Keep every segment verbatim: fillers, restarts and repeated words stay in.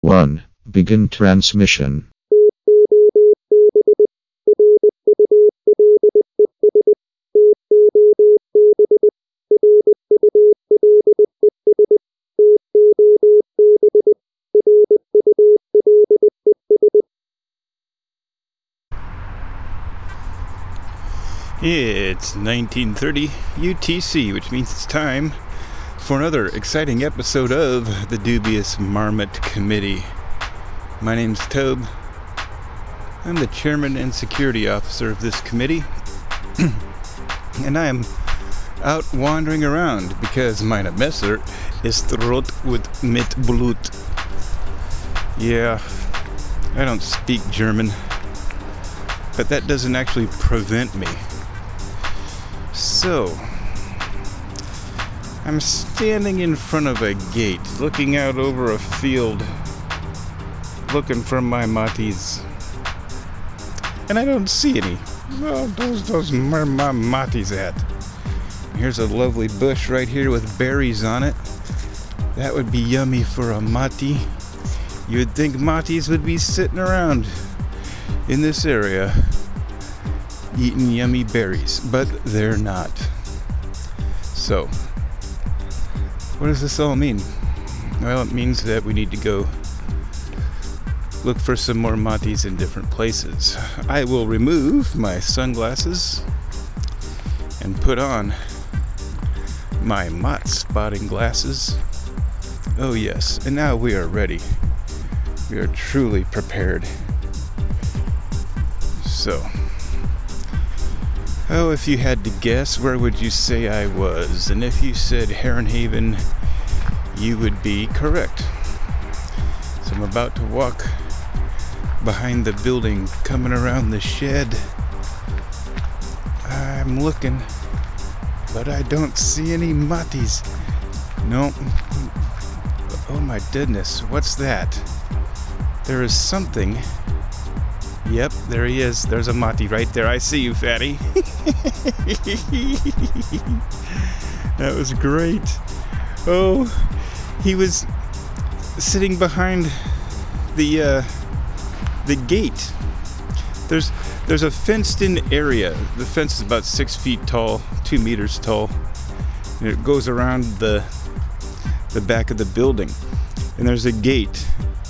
one. Begin transmission. It's nineteen thirty U T C, which means it's time for another exciting episode of the Dubious Marmot Committee. My name's Tobe. I'm the chairman and security officer of this committee, and I am out wandering around because meine Messer ist rot und mit Blut. Yeah, I don't speak German, but that doesn't actually prevent me. So, I'm standing in front of a gate, looking out over a field, looking for my matis, and I don't see any. Well, those those where my matis at? Here's a lovely bush right here with berries on it. That would be yummy for a mati. You would think matis would be sitting around in this area eating yummy berries, but they're not. So, what does this all mean? Well, it means that we need to go look for some more matis in different places. I will remove my sunglasses and put on my mott spotting glasses. Oh yes, and now we are ready. We are truly prepared. So, oh, if you had to guess, where would you say I was? And if you said Herrenhaven, you would be correct. So I'm about to walk behind the building, coming around the shed. I'm looking, but I don't see any matis. Nope. Oh my goodness, what's that? There is something. Yep, there he is. There's a mati right there. I see you, fatty. That was great. Oh, he was sitting behind the uh, the gate. There's there's a fenced-in area. The fence is about six feet tall, two meters tall, and it goes around the the back of the building. And there's a gate.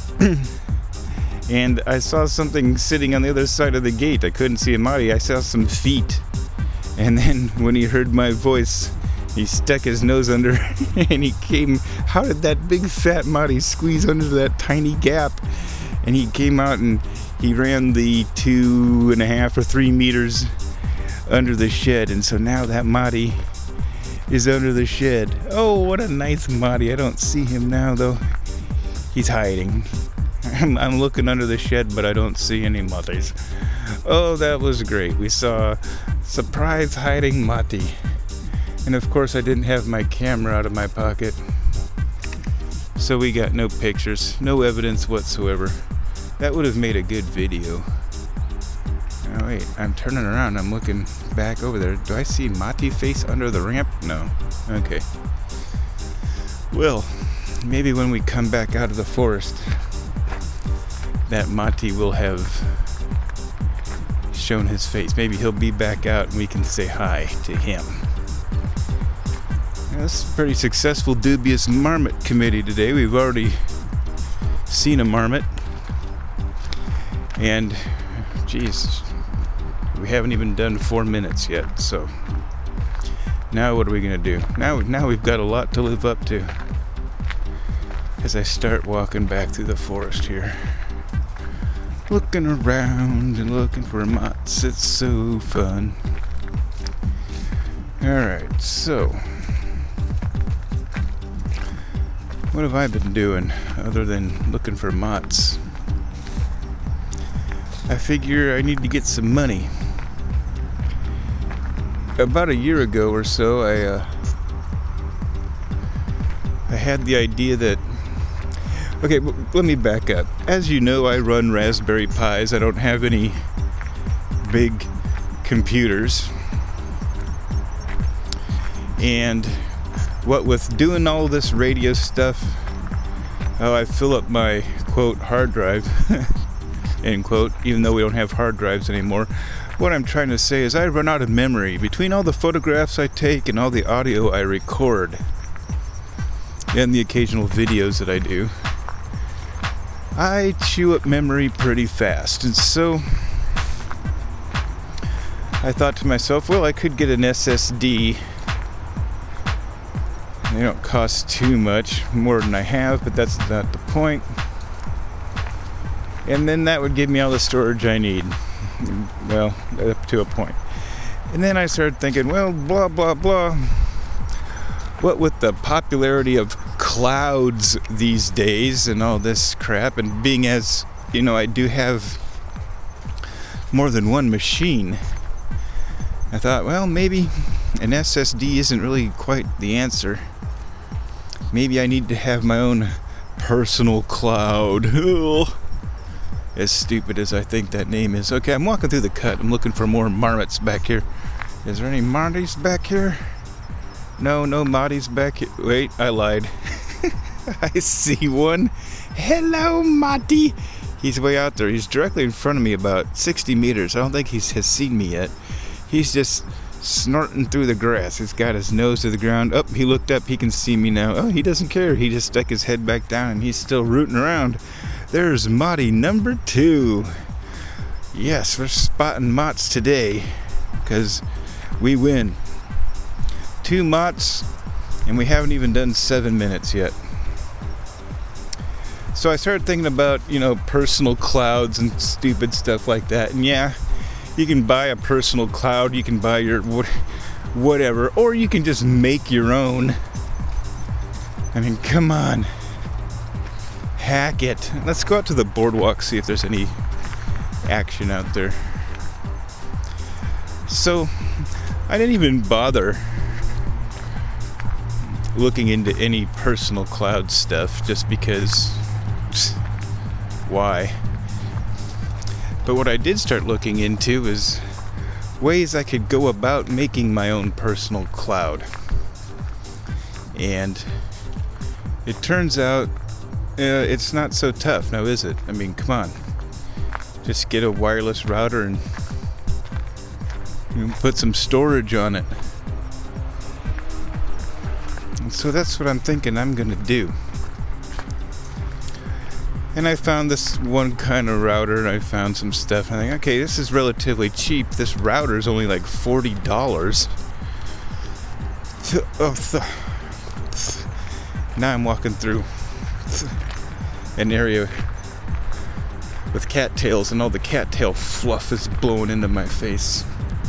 And I saw something sitting on the other side of the gate. I couldn't see a mati. I saw some feet. And then when he heard my voice, he stuck his nose under and he came. How did that big fat mati squeeze under that tiny gap? And he came out and he ran the two and a half or three meters under the shed. And so now that mati is under the shed. Oh, what a nice mati. I don't see him now though. He's hiding. I'm, I'm looking under the shed, but I don't see any matis. Oh, that was great. We saw surprise hiding mati. And of course, I didn't have my camera out of my pocket. So we got no pictures, no evidence whatsoever. That would have made a good video. Oh, wait, I'm turning around. I'm looking back over there. Do I see mati face under the ramp? No. Okay. Well, maybe when we come back out of the forest, that mati will have shown his face. Maybe he'll be back out and we can say hi to him. Yeah, this is a pretty successful Dubious Marmot Committee today. We've already seen a marmot. And, geez, we haven't even done four minutes yet. So, now what are we going to do? Now, now we've got a lot to live up to as I start walking back through the forest here. Looking around and looking for motts. It's so fun. Alright, so what have I been doing other than looking for motts? I figure I need to get some money. About a year ago or so, I uh, I had the idea that Okay, let me back up. As you know, I run Raspberry Pis. I don't have any big computers. And what with doing all this radio stuff, oh, I fill up my quote hard drive, end quote, even though we don't have hard drives anymore. What I'm trying to say is I run out of memory. Between all the photographs I take and all the audio I record, and the occasional videos that I do, I chew up memory pretty fast. And so I thought to myself, well, I could get an S S D. They don't cost too much more than I have, but that's not the point. And then that would give me all the storage I need. Well, up to a point. And then I started thinking, well, blah, blah, blah. What with the popularity of clouds these days and all this crap, and being as, you know, I do have more than one machine, I thought, well, maybe an S S D isn't really quite the answer. Maybe I need to have my own personal cloud. As stupid as I think that name is. Okay, I'm walking through the cut. I'm looking for more marmots back here. Is there any marties back here? No, no marties back here. Wait, I lied. I see one. Hello, Marty. He's way out there. He's directly in front of me, about sixty meters. I don't think he has seen me yet. He's just snorting through the grass. He's got his nose to the ground. Oh, he looked up. He can see me now. Oh, he doesn't care. He just stuck his head back down and he's still rooting around. There's Motty number two. Yes, we're spotting Mots today because we win. Two Mots, and we haven't even done seven minutes yet. So I started thinking about, you know, personal clouds and stupid stuff like that. And yeah, you can buy a personal cloud, you can buy your whatever, or you can just make your own. I mean, come on. Hack it. Let's go out to the boardwalk, see if there's any action out there. So, I didn't even bother looking into any personal cloud stuff just because, pfft, why? But what I did start looking into is ways I could go about making my own personal cloud. And it turns out Uh, it's not so tough, now is it? I mean, come on. Just get a wireless router and you know, put some storage on it. And so that's what I'm thinking I'm gonna do. And I found this one kind of router, and I found some stuff, and I think, okay, this is relatively cheap. This router is only like forty dollars. Oh, now I'm walking through an area with cattails, and all the cattail fluff is blowing into my face.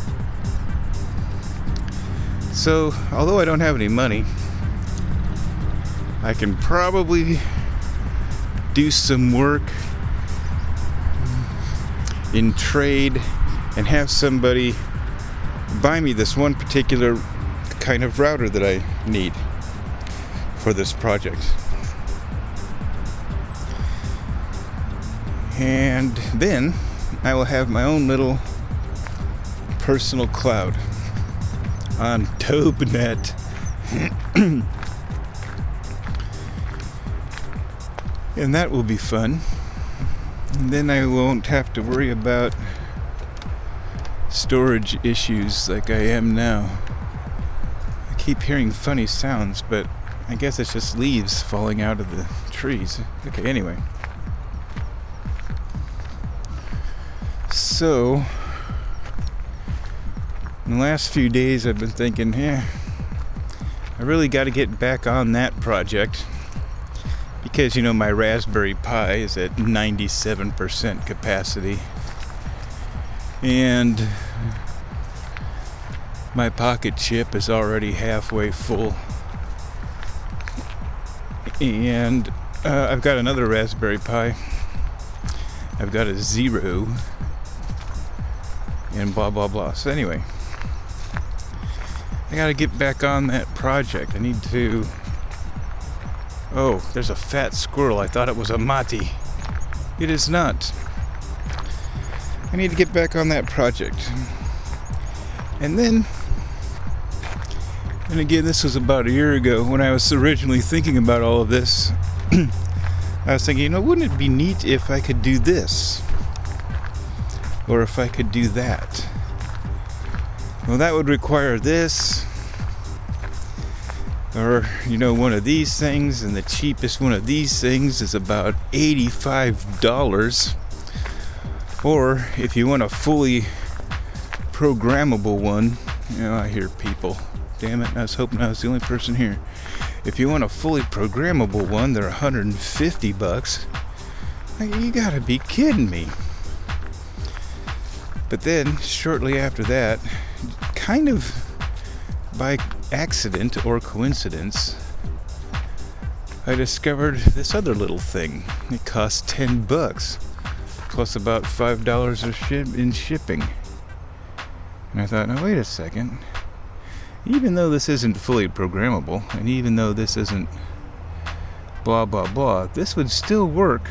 So, although I don't have any money, I can probably do some work in trade and have somebody buy me this one particular kind of router that I need for this project. And then I will have my own little personal cloud on TobeNet. And that will be fun. And then I won't have to worry about storage issues like I am now. I keep hearing funny sounds, but I guess it's just leaves falling out of the trees. Okay, anyway. So, in the last few days I've been thinking, yeah, I really got to get back on that project. Because, you know, my Raspberry Pi is at ninety-seven percent capacity. And my Pocket chip is already halfway full. And uh, I've got another Raspberry Pi. I've got a Zero. And blah, blah, blah. So anyway, I gotta get back on that project. I need to... Oh, there's a fat squirrel. I thought it was a mati. It is not. I need to get back on that project. And then, and again, this was about a year ago when I was originally thinking about all of this. I was thinking, you know, wouldn't it be neat if I could do this? Or if I could do that? Well, that would require this. Or, you know, one of these things, and the cheapest one of these things is about eighty-five dollars. Or, if you want a fully programmable one, you know, I hear people. Damn it, I was hoping I was the only person here. If you want a fully programmable one, they're one hundred fifty bucks. Like, you gotta be kidding me. But then, shortly after that, kind of by accident or coincidence, I discovered this other little thing. It cost ten bucks, plus about five dollars of ship in shipping. And I thought, now wait a second. Even though this isn't fully programmable, and even though this isn't blah blah blah, this would still work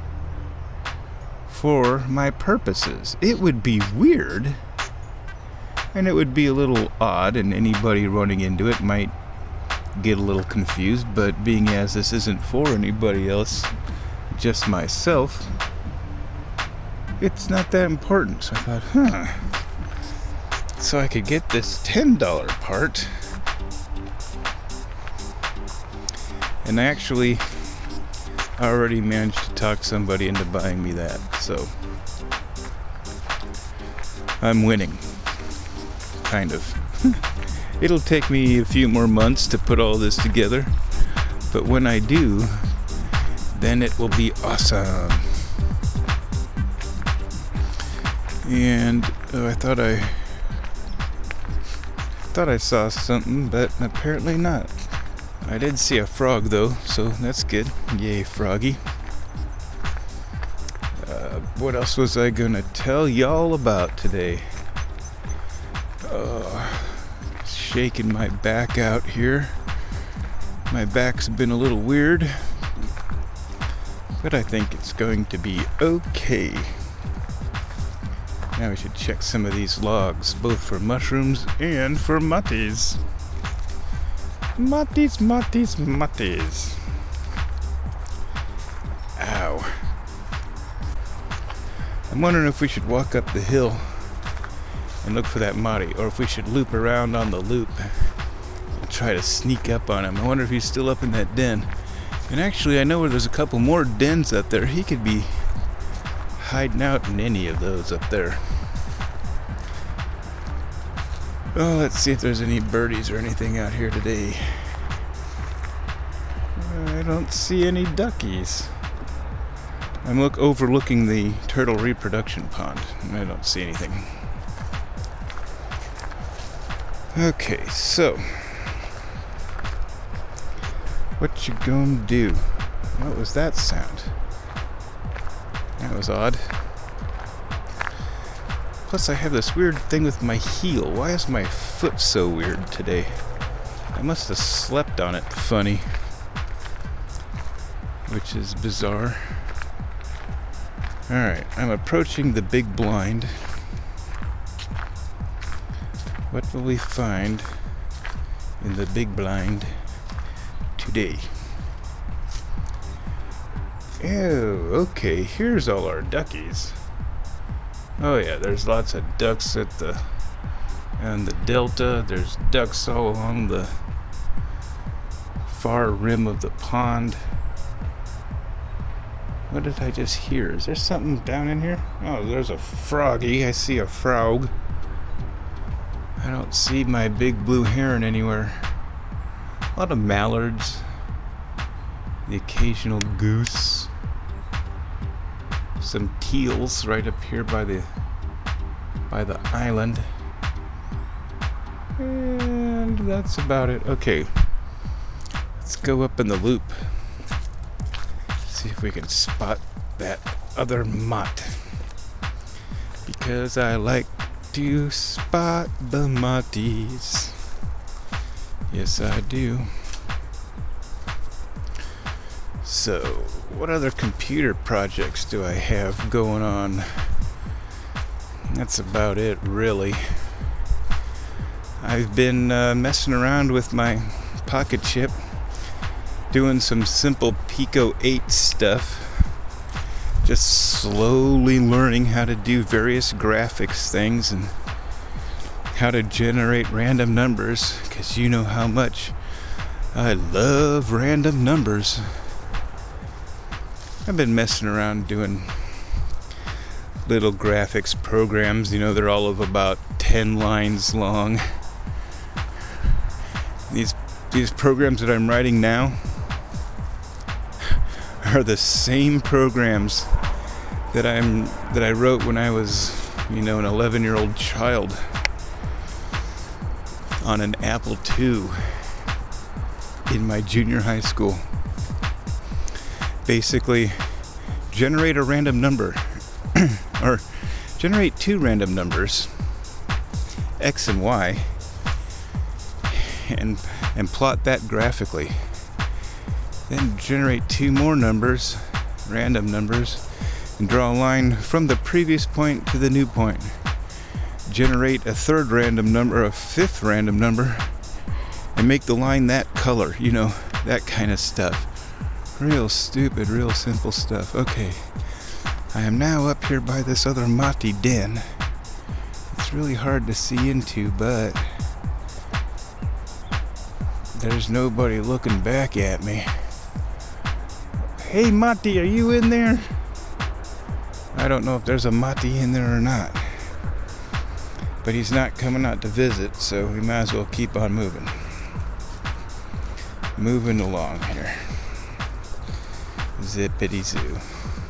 for my purposes. It would be weird, and it would be a little odd, and anybody running into it might get a little confused, but being as this isn't for anybody else, just myself, it's not that important. So I thought, huh. So I could get this ten dollar part. And I actually already managed to talk somebody into buying me that. So I'm winning. Kind of. It'll take me a few more months to put all this together. But when I do, then it will be awesome. And oh, I thought I thought I saw something, but apparently not. I did see a frog though, so that's good. Yay, froggy. Uh, what else was I gonna tell y'all about today? Uh, shaking my back out here. My back's been a little weird, but I think it's going to be okay. Now we should check some of these logs, both for mushrooms and for mutties. Mutties, mutties, mutties. Ow. I'm wondering if we should walk up the hill and look for that muttie, or if we should loop around on the loop and try to sneak up on him. I wonder if he's still up in that den. And actually, I know where there's a couple more dens up there. He could be hiding out in any of those up there. Oh, let's see if there's any birdies or anything out here today. I don't see any duckies. I'm look overlooking the turtle reproduction pond, and I don't see anything. Okay, so what you gonna do? What was that sound? That was odd. Plus I have this weird thing with my heel. Why is my foot so weird today? I must have slept on it funny. Which is bizarre. Alright, I'm approaching the big blind. What will we find in the big blind today? Oh, okay, here's all our duckies. Oh yeah, there's lots of ducks at the on the delta. There's ducks all along the far rim of the pond. What did I just hear? Is there something down in here? Oh, there's a froggy. I see a frog. I don't see my big blue heron anywhere. A lot of mallards. The occasional goose. Some teals right up here by the by the island. And that's about it. Okay. Let's go up in the loop. See if we can spot that other mutt. Because I like to spot the mutties. Yes, I do. So, what other computer projects do I have going on? That's about it, really. I've been uh, messing around with my Pocket Chip. doing some simple Pico eight stuff. Just slowly learning how to do various graphics things and how to generate random numbers, because you know how much I love random numbers. I've been messing around doing little graphics programs. You know, they're all of about ten lines long. These these programs that I'm writing now are the same programs that I'm that I wrote when I was, you know, an eleven-year-old child on an Apple two in my junior high school. Basically, generate a random number, or generate two random numbers, X and Y, and and plot that graphically. Then generate two more numbers, random numbers, and draw a line from the previous point to the new point. Generate a third random number, a fifth random number, and make the line that color, you know, that kind of stuff. Real stupid, real simple stuff. Okay, I am now up here by this other Mati den. It's really hard to see into, but there's nobody looking back at me. Hey Mati, are you in there? I don't know if there's a Mati in there or not. But he's not coming out to visit, so we might as well keep on moving. Moving along here. Zippity zoo.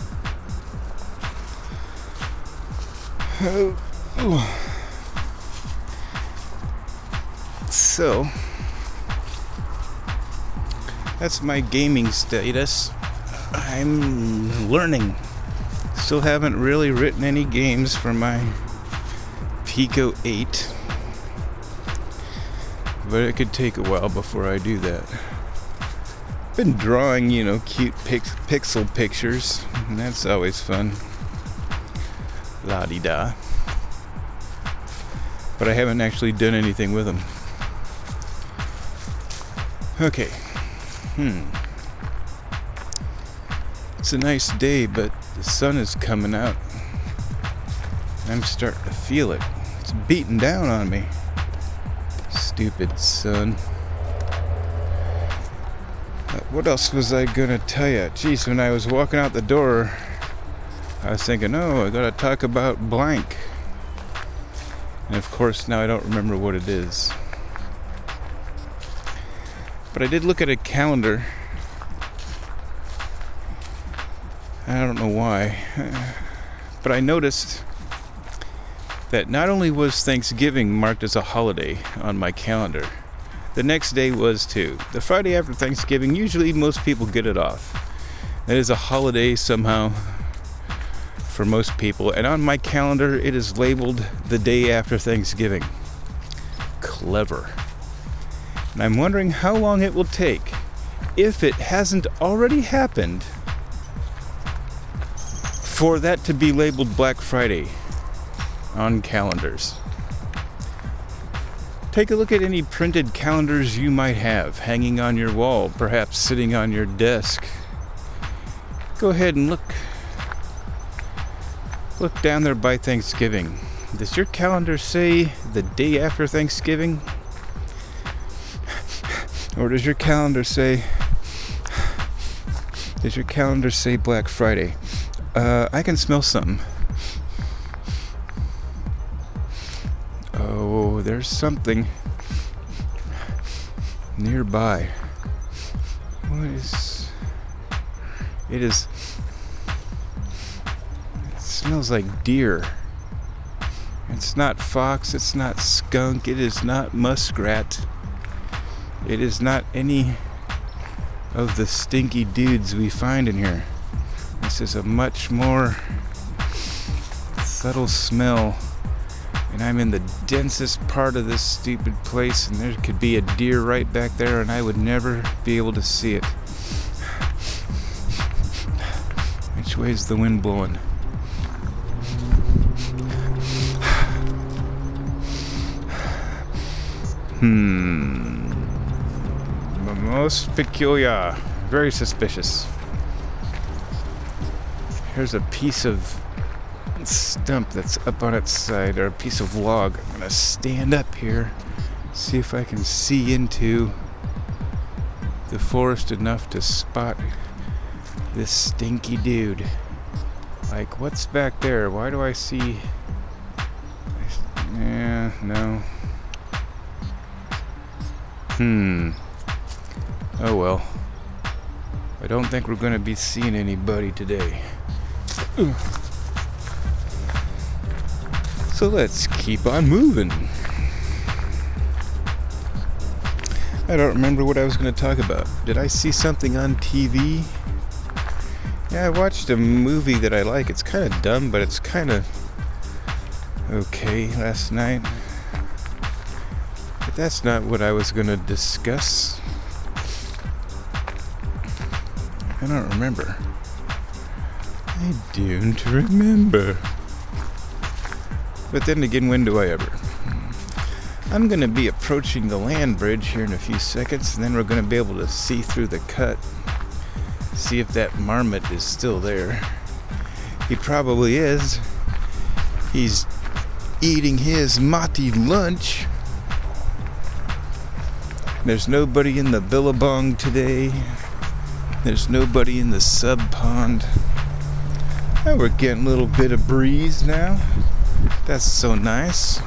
Oh, oh. So, that's my gaming status. I'm learning. Still haven't really written any games for my Pico eight, but it could take a while before I do that. Been drawing, you know, cute pix- pixel pictures, and that's always fun. La-di-da. But I haven't actually done anything with them. Okay. Hmm. It's a nice day, but the sun is coming out. I'm starting to feel it. It's beating down on me. Stupid sun. Uh, what else was I gonna tell you? Jeez, when I was walking out the door, I was thinking, oh, I gotta talk about blank. And of course, now I don't remember what it is. But I did look at a calendar. I don't know why. But I noticed that not only was Thanksgiving marked as a holiday on my calendar, the next day was too. The Friday after Thanksgiving, usually most people get it off. That is a holiday somehow for most people, and on my calendar it is labeled the day after Thanksgiving. Clever. And I'm wondering how long it will take, if it hasn't already happened, for that to be labeled Black Friday on calendars. Take a look at any printed calendars you might have hanging on your wall, perhaps sitting on your desk. Go ahead and look look down there by Thanksgiving. Does your calendar say the day after Thanksgiving? Or does your calendar say does your calendar say Black Friday? Uh, I can smell something. Oh, there's something nearby. What is... It is... It smells like deer. It's not fox, it's not skunk, it is not muskrat. It is not any of the stinky dudes we find in here. This is a much more subtle smell, and I'm in the densest part of this stupid place, and there could be a deer right back there and I would never be able to see it. Which way's the wind blowing? Hmm. Most peculiar. Very suspicious. Here's a piece of stump that's up on its side, or a piece of log. I'm gonna stand up here, see if I can see into the forest enough to spot this stinky dude. Like, what's back there? Why do I see... Yeah, no. Hmm. Oh well. I don't think we're gonna be seeing anybody today. Ooh. So let's keep on moving. I don't remember what I was gonna talk about. Did I see something on T V? Yeah, I watched a movie that I like. It's kind of dumb, but it's kind of okay last night. But that's not what I was going to discuss. I don't remember. I don't remember. But then again, when do I ever? I'm going to be approaching the land bridge here in a few seconds, and then we're going to be able to see through the cut. See if that marmot is still there. He probably is. He's eating his Mati lunch. There's nobody in the billabong today. There's nobody in the sub pond. Oh, we're getting a little bit of breeze now. That's so nice.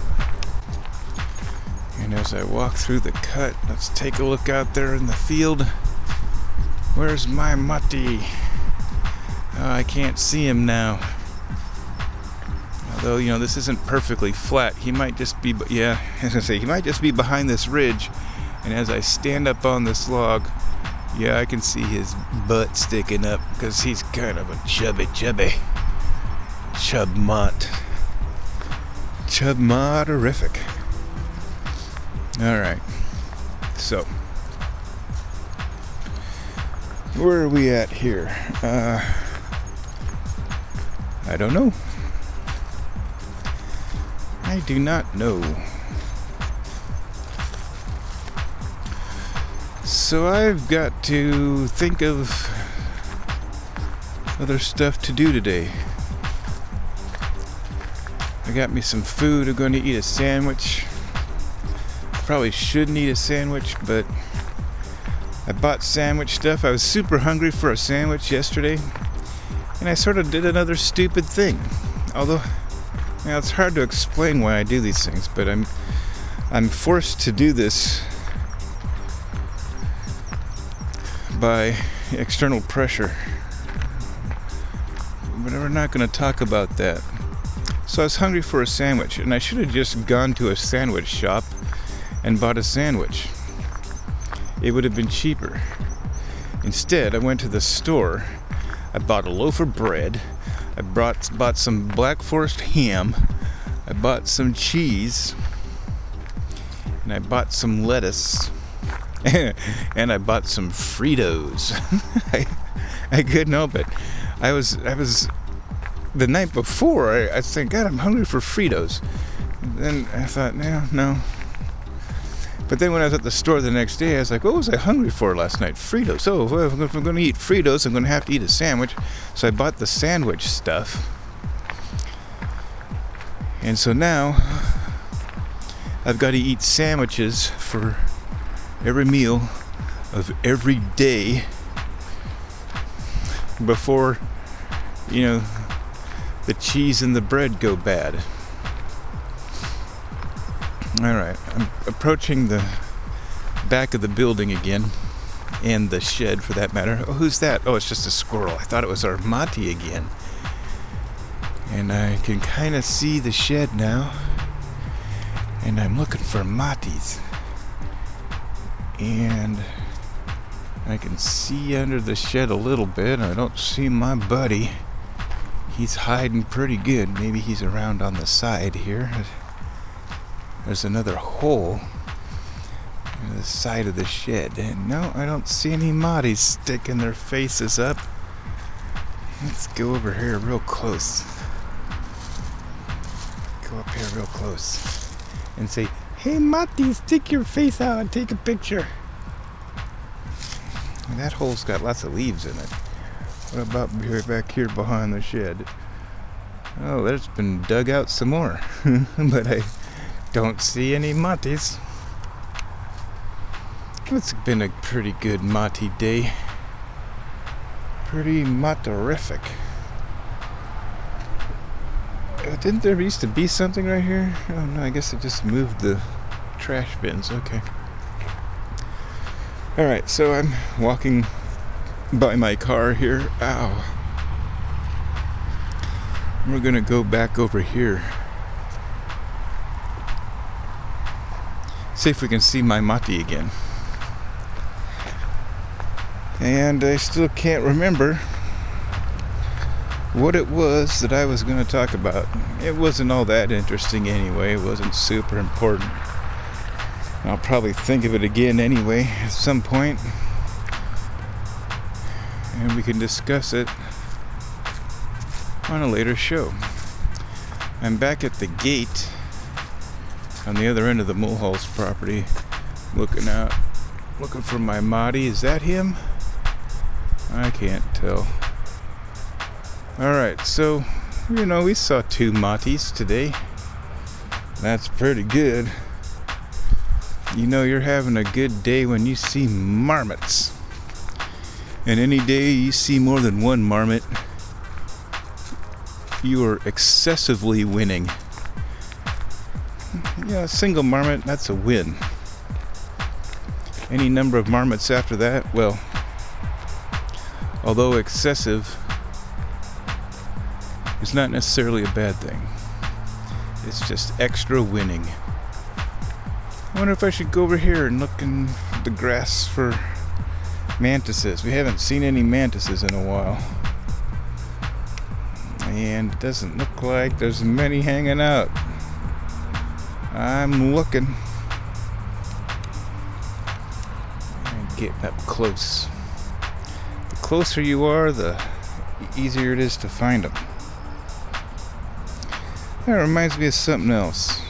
And as I walk through the cut, let's take a look out there in the field. Where's my Mati? Oh, I can't see him now. Although, you know, this isn't perfectly flat. He might just be, yeah, I was gonna say, he might just be behind this ridge. And as I stand up on this log, yeah, I can see his butt sticking up because he's kind of a chubby chubby. Chub mott. Chub motterific. Alright. So. Where are we at here? Uh, I don't know. I do not know. So I've got to think of other stuff to do today. I got me some food. I'm going to eat a sandwich. Probably shouldn't eat a sandwich, but I bought sandwich stuff. I was super hungry for a sandwich yesterday, and I sort of did another stupid thing. Although, you know, it's hard to explain why I do these things, but I'm I'm forced to do this by external pressure. But we're not going to talk about that. So I was hungry for a sandwich, and I should have just gone to a sandwich shop and bought a sandwich. It would have been cheaper. Instead, I went to the store. I bought a loaf of bread. I brought, bought some Black Forest ham. I bought some cheese. And I bought some lettuce. And I bought some Fritos. I, I couldn't help it. I was, I was, the night before, I, I was thinking, God, I'm hungry for Fritos. And then I thought, no, no. But then when I was at the store the next day, I was like, what was I hungry for last night? Fritos. So if I'm going to eat Fritos, I'm going to have to eat a sandwich. So I bought the sandwich stuff. And so now I've got to eat sandwiches for every meal of every day before, you know, the cheese and the bread go bad. Alright, I'm approaching the back of the building again, and the shed for that matter. Oh, who's that? Oh, it's just a squirrel. I thought it was our Mati again. And I can kind of see the shed now, and I'm looking for Matis. And I can see under the shed a little bit. I don't see my buddy. He's hiding pretty good. Maybe he's around on the side here. There's another hole in the side of the shed. And no, I don't see any Matis sticking their faces up. Let's go over here real close. Go up here real close and say, hey Mati, stick your face out and take a picture. And that hole's got lots of leaves in it. What about here, back here behind the shed? Oh, there's been dug out some more. But I don't see any matis. It's been a pretty good mati day. Pretty matorific. Uh, didn't there used to be something right here? Oh no, I guess it just moved the trash bins. Okay. Alright, so I'm walking by my car here. Ow. We're gonna go back over here. See if we can see my mati again. And I still can't remember what it was that I was going to talk about. It wasn't all that interesting anyway. It wasn't super important. I'll probably think of it again anyway at some point, and we can discuss it on a later show. I'm back at the gate on the other end of the Mulhall's property, looking out, looking for my Madi. Is that him? I can't tell. Alright, so, you know, we saw two matis today. That's pretty good. You know you're having a good day when you see marmots. And any day you see more than one marmot, you are excessively winning. Yeah, a single marmot, that's a win. Any number of marmots after that, well, although excessive, it's not necessarily a bad thing. It's just extra winning. I wonder if I should go over here and look in the grass for mantises. We haven't seen any mantises in a while. And it doesn't look like there's many hanging out. I'm looking. And getting up close. The closer you are, the easier it is to find them. That reminds me of something else.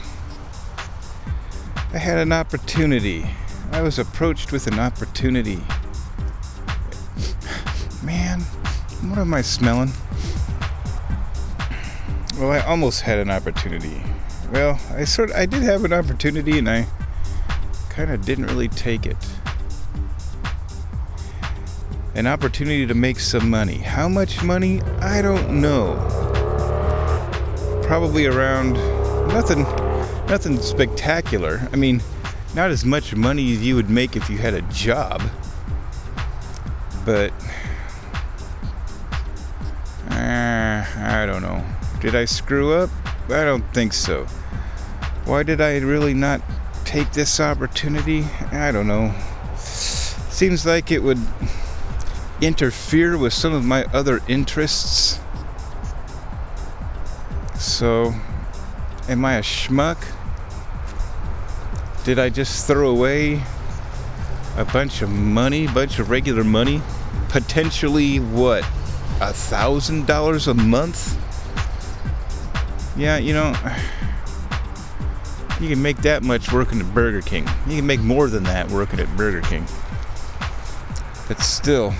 I had an opportunity. I was approached with an opportunity. Man, what am I smelling? Well, I almost had an opportunity. Well, I sort of, I did have an opportunity, and I kind of didn't really take it. An opportunity to make some money. How much money? I don't know. Probably around nothing. Nothing spectacular. I mean, not as much money as you would make if you had a job. But, uh, I don't know. Did I screw up? I don't think so. Why did I really not take this opportunity? I don't know. Seems like it would interfere with some of my other interests. So, am I a schmuck? Did I just throw away a bunch of money, bunch of regular money? Potentially, what, a thousand dollars a month? Yeah, you know, you can make that much working at Burger King. You can make more than that working at Burger King. But still,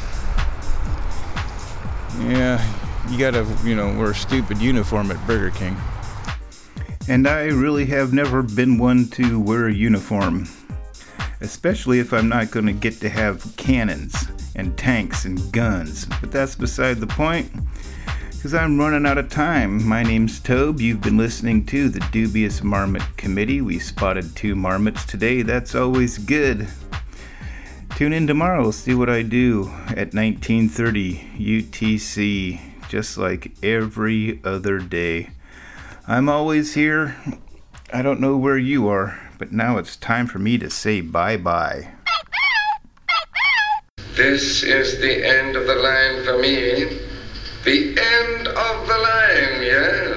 yeah, you gotta, you know, wear a stupid uniform at Burger King. And I really have never been one to wear a uniform, especially if I'm not going to get to have cannons and tanks and guns. But that's beside the point, because I'm running out of time. My name's Tobe. You've been listening to the Dubious Marmot Committee. We spotted two marmots today. That's always good. Tune in tomorrow. See what I do at nineteen thirty U T C, just like every other day. I'm always here. I don't know where you are, but now it's time for me to say bye-bye. This is the end of the line for me. The end of the line, yes?